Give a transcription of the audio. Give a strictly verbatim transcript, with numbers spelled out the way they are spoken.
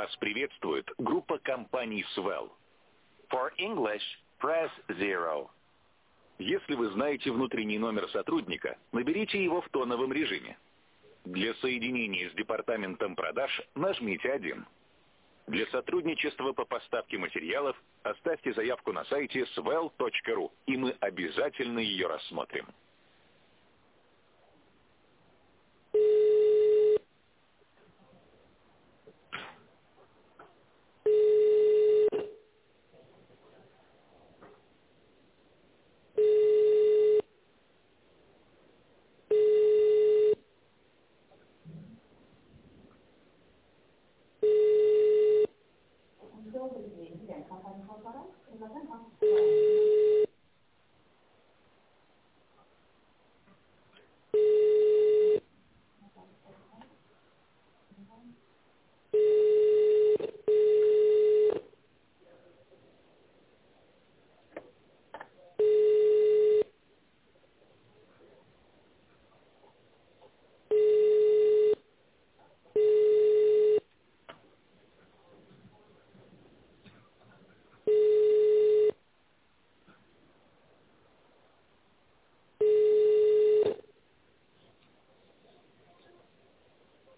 Вас приветствует группа компаний Swell. For English, press zero. Если вы знаете внутренний номер сотрудника, наберите его в тоновом режиме. Для соединения с департаментом продаж нажмите один. Для сотрудничества по поставке материалов оставьте заявку на сайте свел точка ру, и мы обязательно ее рассмотрим. Добрый день, я компания «Халфарам». Предлагаем вам